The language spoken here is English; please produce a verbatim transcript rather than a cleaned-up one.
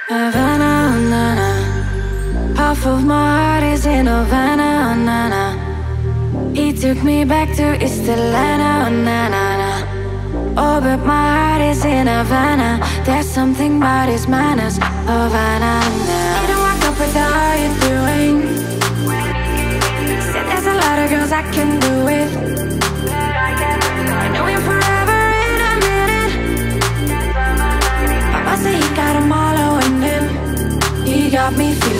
Havana, oh, na, na. Half of my heart is in Havana, oh, na, na. He took me back to East Atlanta, oh, na, na, na. Oh, but my heart is in Havana. There's something about his manners, Havana, now. You don't walk up with the how you doing. Said there's a lot of girls I can do with. I know you forever in a minute. Papa said he got them all in him. He got me feeling